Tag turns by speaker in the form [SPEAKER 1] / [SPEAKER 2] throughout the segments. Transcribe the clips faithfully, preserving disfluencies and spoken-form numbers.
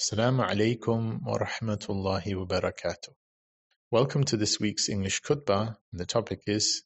[SPEAKER 1] Assalamu alaikum wa rahmatullahi wa barakatuh. Welcome to this week's English khutbah, and the topic is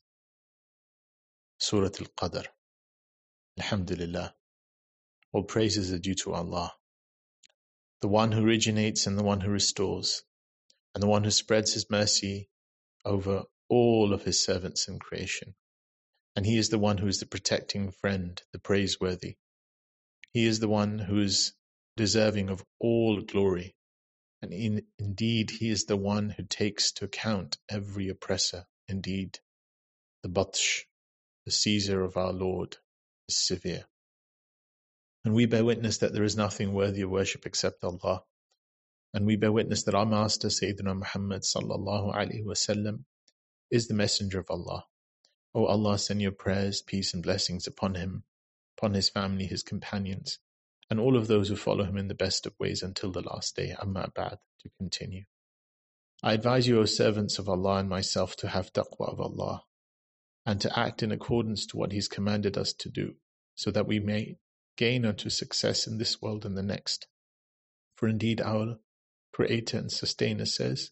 [SPEAKER 1] Surah Al-Qadr. Alhamdulillah. All praises are due to Allah, the one who originates and the one who restores, and the one who spreads His mercy over all of His servants in creation. And He is the one who is the protecting friend, the praiseworthy. He is the one who is deserving of all glory. And in, indeed, He is the one who takes to account every oppressor. Indeed, the Batsh, the Caesar of our Lord, is severe. And we bear witness that there is nothing worthy of worship except Allah. And we bear witness that our Master, Sayyidina Muhammad sallallahu alaihi wasallam, is the Messenger of Allah. O Allah, send your prayers, peace and blessings upon him, upon his family, his companions, and all of those who follow him in the best of ways until the last day. Amma ba'd, to continue. I advise you, O servants of Allah, and myself, to have taqwa of Allah, and to act in accordance to what He's commanded us to do, so that we may gain unto success in this world and the next. For indeed our Creator and Sustainer says,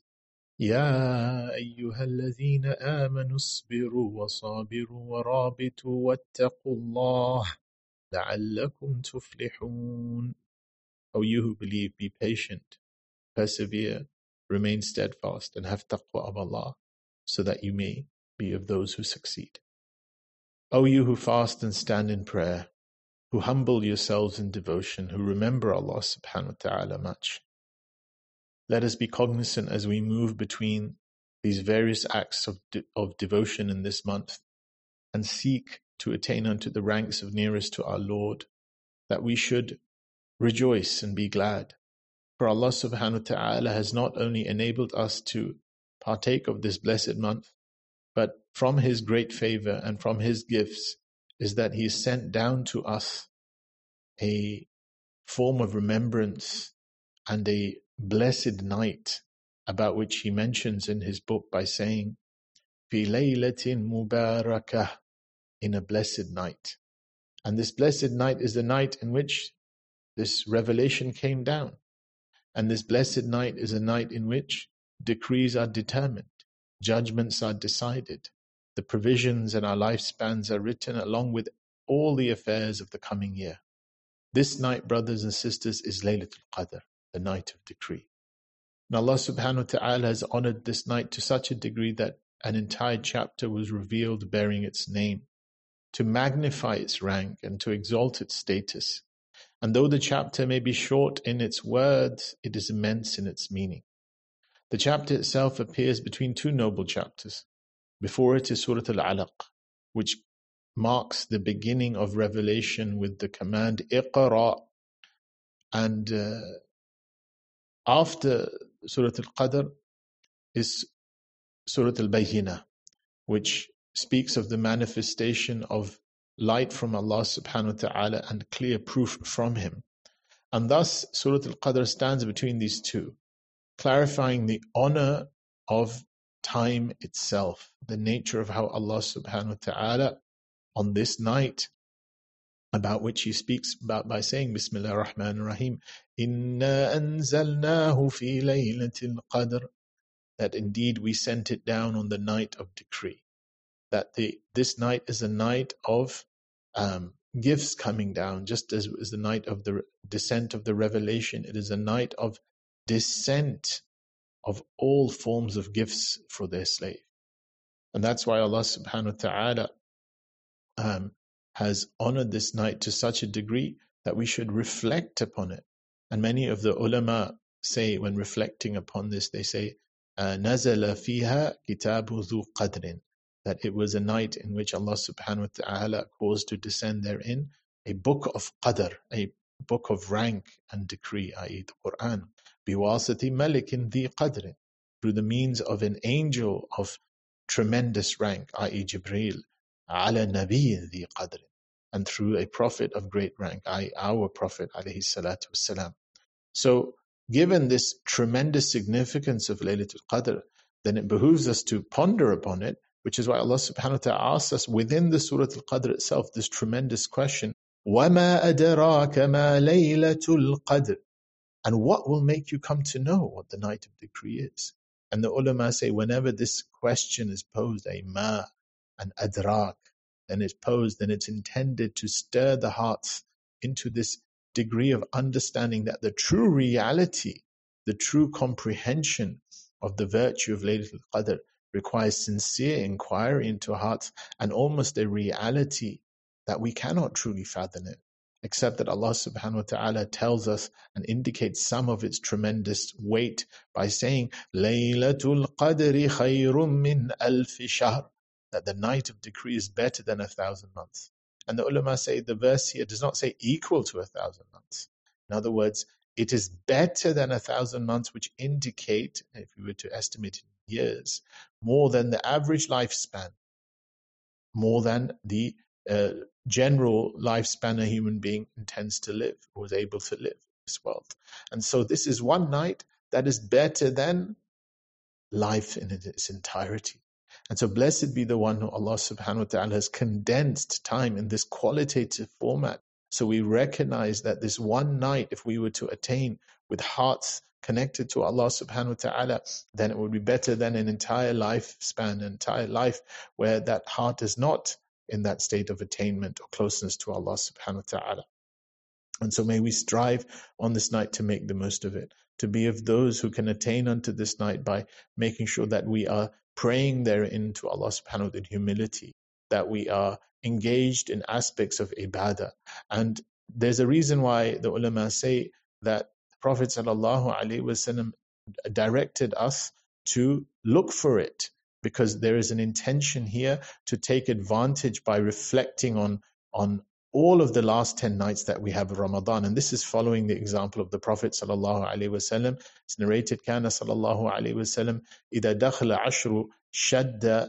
[SPEAKER 1] Ya ayyuhalladhina amanu isbiru wa sabiru wa rabitu wattaqullah la'allakum tuflihun. O you who believe, be patient, persevere, remain steadfast, and have taqwa of Allah, so that you may be of those who succeed. O you who fast and stand in prayer, who humble yourselves in devotion, who remember Allah subhanahu wa ta'ala much. Let us be cognizant as we move between these various acts of, de- of devotion in this month, and seek to attain unto the ranks of nearest to our Lord, that we should rejoice and be glad. For Allah subhanahu wa ta'ala has not only enabled us to partake of this blessed month, but from His great favor and from His gifts is that He has sent down to us a form of remembrance and a blessed night, about which He mentions in His book by saying, Fi laylatin mubarakah, in a blessed night. And this blessed night is the night in which this revelation came down. And this blessed night is a night in which decrees are determined, judgments are decided, the provisions in our lifespans are written along with all the affairs of the coming year. This night, brothers and sisters, is Laylatul Qadr, the night of decree. And Allah subhanahu wa ta'ala has honored this night to such a degree that an entire chapter was revealed bearing its name, to magnify its rank and to exalt its status. And though the chapter may be short in its words, it is immense in its meaning. The chapter itself appears between two noble chapters. Before it is Surah Al-Alaq, which marks the beginning of revelation with the command Iqra. And uh, after Surah Al-Qadr is Surah Al-Bayyinah, which speaks of the manifestation of light from Allah subhanahu wa ta'ala and clear proof from Him. And thus Surah Al-Qadr stands between these two, clarifying the honor of time itself, the nature of how Allah subhanahu wa ta'ala on this night, about which He speaks about by saying Bismillah ar-Rahman ar-Rahim, Inna anzalnahu fi laylatil qadr, that indeed we sent it down on the night of decree. That the this night is a night of um, gifts coming down, just as is the night of the descent of the revelation. It is a night of descent of all forms of gifts for their slave. And that's why Allah subhanahu wa ta'ala um, has honored this night to such a degree that we should reflect upon it. And many of the ulama say, when reflecting upon this, they say, نَزَلَ فِيهَا كِتَابُ ذُو قَدْرٍ, that it was a night in which Allah subhanahu wa ta'ala caused to descend therein a book of qadr, a book of rank and decree, that is the Quran, بِوَاسَةِ مَلِكٍ ذِي قَدْرٍ, through the means of an angel of tremendous rank, that is Jibreel, عَلَى نَبِيٍّ ذِي قَدْرٍ, and through a prophet of great rank, that is our Prophet alayhi salatu wassalam. So, given this tremendous significance of Laylatul Qadr, then it behooves us to ponder upon it, which is why Allah subhanahu wa ta'ala asks us within the Surah Al-Qadr itself this tremendous question, وَمَا أَدْرَاكَ مَا لَيْلَةُ الْقَدْرِ, And what will make you come to know what the night of decree is? And the ulama say, whenever this question is posed, a ma, an adrak, then it's posed, then it's intended to stir the hearts into this degree of understanding that the true reality, the true comprehension of the virtue of Laylatul Qadr requires sincere inquiry into hearts and almost a reality that we cannot truly fathom it, except that Allah subhanahu wa ta'ala tells us and indicates some of its tremendous weight by saying, Laylatul Qadri khayrun min alfi shahr, that the night of decree is better than a thousand months. And the ulama say the verse here does not say equal to a thousand months. In other words, it is better than a thousand months, which indicate, if we were to estimate in years, more than the average lifespan, more than the uh, general lifespan a human being intends to live, or is able to live in this world. And so this is one night that is better than life in its entirety. And so blessed be the one who Allah subhanahu wa ta'ala has condensed time in this qualitative format. So we recognize that this one night, if we were to attain with hearts connected to Allah subhanahu wa ta'ala, then it would be better than an entire lifespan, an entire life where that heart is not in that state of attainment or closeness to Allah subhanahu wa ta'ala. And so may we strive on this night to make the most of it, to be of those who can attain unto this night by making sure that we are praying therein to Allah subhanahu wa ta'ala in humility, that we are engaged in aspects of ibadah. And there's a reason why the ulama say that the Prophet sallallahu alaihi wasallam directed us to look for it, because there is an intention here to take advantage by reflecting on on all of the last ten nights that we have of Ramadan. And this is following the example of the Prophet sallallahu alaihi wasallam. It's narrated, كان صلى الله عليه وسلم إذا دخل عشر شد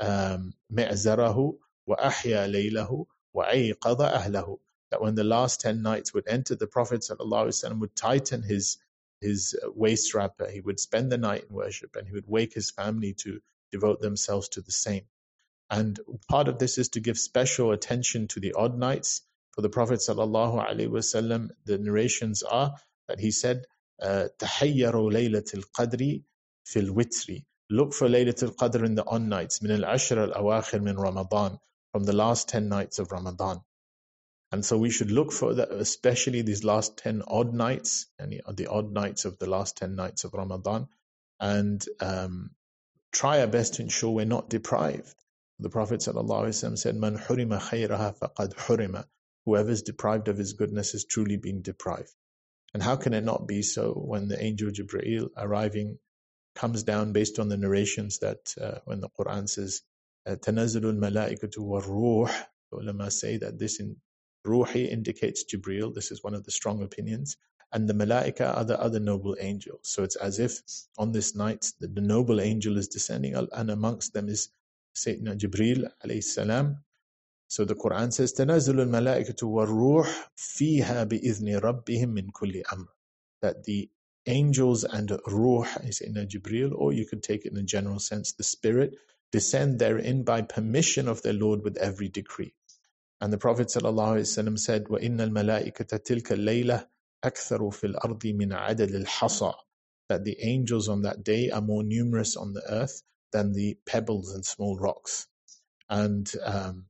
[SPEAKER 1] مئزره وأحيا ليله وأيقظ أهله. That when the last ten nights would enter, the Prophet sallallahu alaihi wasallam would tighten his his waist wrapper. He would spend the night in worship, and he would wake his family to devote themselves to the same. And part of this is to give special attention to the odd nights. For the Prophet sallallahu alaihi wasallam, the narrations are that he said, "Tahayyaru laylatul qadri fil witri." Look for Laylatul Qadr in the odd nights, min al-ashr al-awakhir min Ramadan, from the last ten nights of Ramadan. And so we should look for that, especially these last ten odd nights, and the odd nights of the last ten nights of Ramadan, and um, try our best to ensure we're not deprived. The Prophet ﷺ said, "Man hurima khayraha faqad hurima." Whoever is deprived of his goodness has truly been deprived. And how can it not be so when the angel Jibreel arriving comes down, based on the narrations that uh, when the Quran says, "Tanazzulu al-malaikatu war-ruh," the ulama say that this in Ruhi indicates Jibreel. This is one of the strong opinions. And the Malaika are the other noble angels. So it's as if on this night the, the noble angel is descending, and amongst them is Sayyidina Jibreel alayhi salam. So the Quran says, تَنَزُلُ الْمَلَائِكَةُ وَالْرُوحُ فِيهَا بِإِذْنِ رَبِّهِمْ مِنْ كُلِّ أَمْرٍ. That the angels and Ruh, Sayyidina Jibreel, or you could take it in a general sense, the Spirit, descend therein by permission of their Lord with every decree. And the Prophet ﷺ said, وَإِنَّ الْمَلَائِكَةَ تِلْكَ اللَّيْلَةِ أَكْثَرُ فِي الْأَرْضِ مِنْ عَدَدِ الْحَصَى. That the angels on that day are more numerous on the earth than the pebbles and small rocks. And um,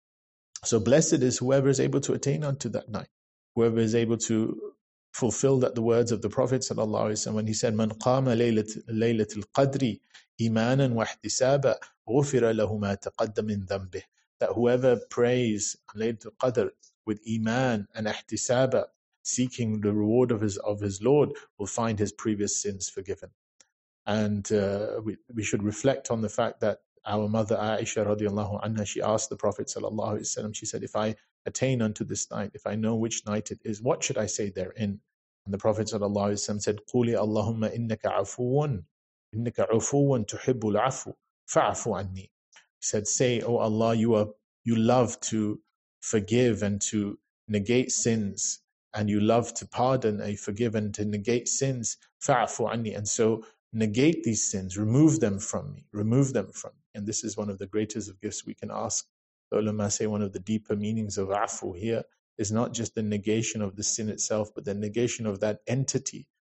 [SPEAKER 1] so blessed is whoever is able to attain unto that night, whoever is able to fulfill that the words of the Prophet ﷺ when he said, "Man qama laylatul qadri imanan wa ihtisaba ghufira lahu ma taqaddama min dhanbih." That whoever prays on Laylatul Qadr with iman and ihtisaba, seeking the reward of his of his Lord, will find his previous sins forgiven. And uh, we, we should reflect on the fact that our mother Aisha radiallahu anha, she asked the Prophet sallallahu alaihi wasallam, she said, "If I attain unto this night, if I know which night it is, what should I say therein?" And the Prophet sallallahu alaihi wasallam said, "Quli Allahumma innaka afuwan, innaka afuwan tuhibbul afu, fa'afu anni." He said, "Say, oh Allah, you are you love to forgive and to negate sins, and you love to pardon and forgive and to negate sins. Fa'afu anni." And so negate these sins, remove them from me, remove them from me. And this is one of the greatest of gifts we can ask. The ulama say one of the deeper meanings of afu here is not just the negation of the sin itself, but the negation of that entity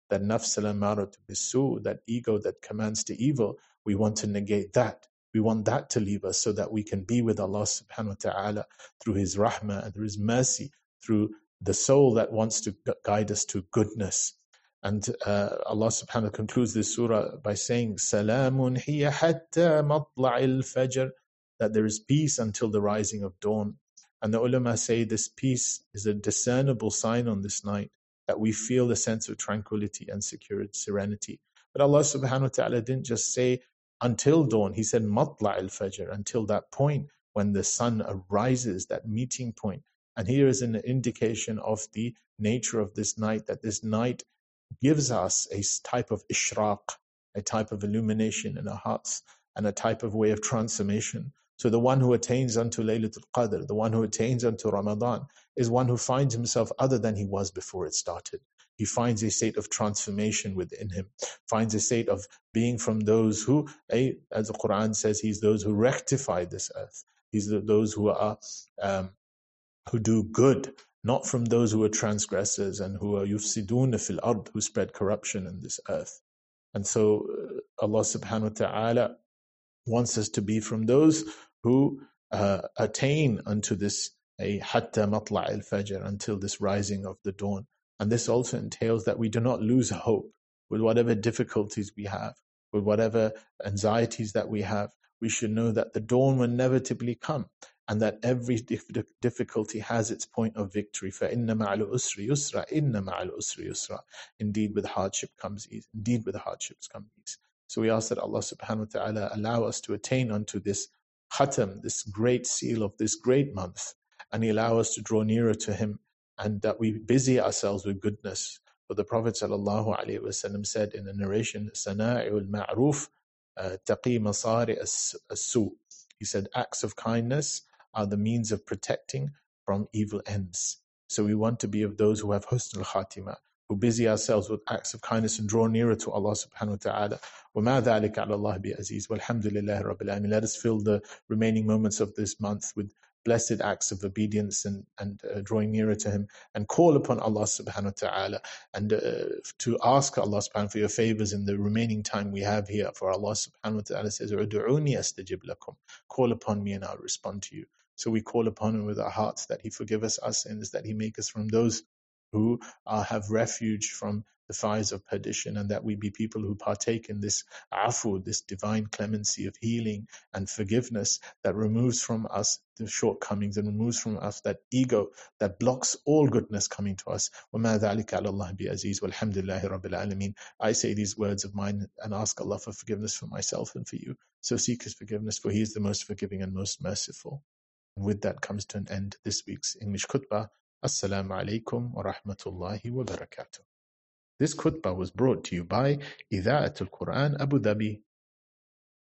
[SPEAKER 1] that nafs al-amaratu bisu, that ego that commands to evil, we want to negate that. We want that to leave us so that we can be with Allah subhanahu wa ta'ala through His rahmah and through His mercy, through the soul that wants to guide us to goodness. And uh, Allah subhanahu wa ta'ala concludes this surah by saying, Salamun hiya hatta matla'il fajr, that there is peace until the rising of dawn. And the ulama say this peace is a discernible sign on this night, that we feel the sense of tranquility and security, serenity. But Allah subhanahu wa ta'ala didn't just say until dawn, He said matla' al-fajr, until that point when the sun arises, that meeting point. And here is an indication of the nature of this night, that this night gives us a type of ishraq, a type of illumination in our hearts, and a type of way of transformation. So the one who attains unto Laylatul Qadr, the one who attains unto Ramadan, is one who finds himself other than he was before it started. He finds a state of transformation within him, finds a state of being from those who, as the Quran says, he's those who rectify this earth. He's those who are um, who do good, not from those who are transgressors and who are yufsiduna fil ard, who spread corruption in this earth. And so uh, Allah subhanahu wa ta'ala wants us to be from those who uh, attain unto this a hatta matla' al-fajr, until this rising of the dawn. And this also entails that we do not lose hope with whatever difficulties we have, with whatever anxieties that we have. We should know that the dawn will inevitably come, and that every difficulty has its point of victory. فَإِنَّ مَعَ الْعُسْرِ يُسْرًا إِنَّ مَعَ الْعُسْرِ يُسْرًا. Indeed, with hardship comes ease. Indeed, with hardships comes ease. So we ask that Allah subhanahu wa ta'ala allow us to attain unto this khatam, this great seal of this great month, and He allow us to draw nearer to Him, and that we busy ourselves with goodness. For the Prophet sallallahu alaihi wasallam said in a narration, "Sana'ul ma'ruf taqi masari as-su." He said, acts of kindness are the means of protecting from evil ends. So we want to be of those who have husnul khatimah, who busy ourselves with acts of kindness and draw nearer to Allah subhanahu wa ta'ala. وَمَا ذَلِكَ عَلَى اللَّهِ بِعَزِيزٍ وَالْحَمْدُ لِلَّهِ رَبِّ الْعَالَمِينَ. Let us fill the remaining moments of this month with blessed acts of obedience and, and uh, drawing nearer to Him, and call upon Allah subhanahu wa ta'ala, and uh, to ask Allah subhanahu wa ta'ala for your favors in the remaining time we have here. For Allah subhanahu wa ta'ala says, "Udu'uni astajib lakum." Call upon me and I'll respond to you. So we call upon Him with our hearts, that He forgive us our sins, that He make us from those who uh, have refuge from the fires of perdition, and that we be people who partake in this afu, this divine clemency of healing and forgiveness that removes from us the shortcomings and removes from us that ego that blocks all goodness coming to us. وَمَا ذَلِكَ عَلَى اللَّهِ بِعَزِيزٍ وَالْحَمْدُ لِلَّهِ رَبِّ الْعَالَمِينَ. I say these words of mine and ask Allah for forgiveness for myself and for you. So seek His forgiveness, for He is the most forgiving and most merciful. And with that comes to an end this week's English khutbah. Assalamu alaikum wa rahmatullahi wa barakatuh. This khutbah was brought to you by Idha'atul Quran Abu Dhabi.